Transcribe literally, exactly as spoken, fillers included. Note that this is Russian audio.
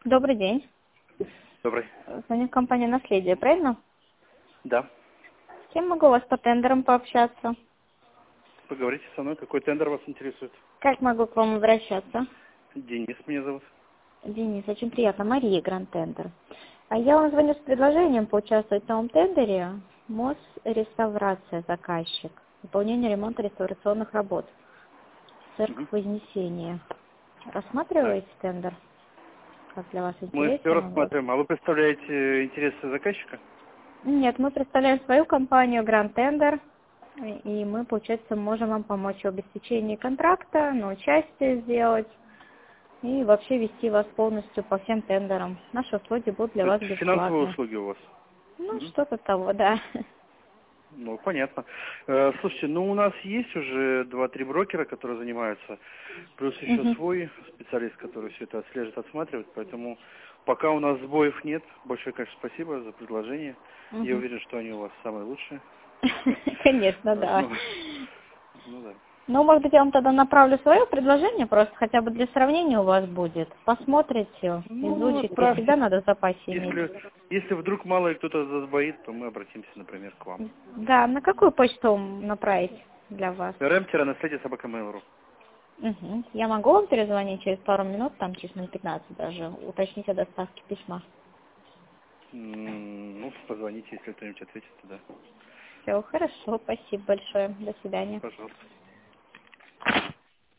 Добрый день. Добрый. Звоню в компанию «Наследие», правильно? Да. С кем могу у вас по тендерам пообщаться? Поговорите со мной, какой тендер вас интересует? Как могу к вам обращаться? Денис меня зовут. Денис, очень приятно. Мария, Гранд Тендер. А я вам звоню с предложением поучаствовать в новом тендере. Мосреставрация, заказчик. Выполнение ремонта реставрационных работ. Угу. Церковь Вознесения. Да. Рассматриваете тендер? Как для вас Мы все интересен он? Вот. рассматриваем. А вы представляете интересы заказчика? Нет, мы представляем свою компанию Гранд Тендер. И мы, получается, можем вам помочь в обеспечении контракта, на участие сделать и вообще вести вас полностью по всем тендерам. Наши услуги будут для То вас есть финансовые бесплатны. услуги у вас? Ну, Угу. что-то того, да. Ну, понятно. Э, слушайте, ну у нас есть уже два-три брокера, которые занимаются, плюс еще Мгм. свой специалист, который все это отслеживает, отсматривает, поэтому пока у нас сбоев нет. Большое, конечно, спасибо за предложение. Я Мгм. уверен, что они у вас самые лучшие. Конечно, да. Ну, ну да. Ну, может быть, я вам тогда направлю свое предложение, просто хотя бы для сравнения у вас будет. Посмотрите, Ну, изучите. Всегда отправьте. надо в запасе иметь. Если, если вдруг мало ли кто-то засбоит, то мы обратимся, например, к вам. Да, на какую почту направить для вас? рм-наследие собака mail точка ру. Угу. Я могу вам перезвонить через пару минут, там через минут пятнадцать даже, уточнить о доставке письма. М, Ну, позвоните, если кто-нибудь ответит, тогда. Все, хорошо, спасибо большое. До свидания. Пожалуйста.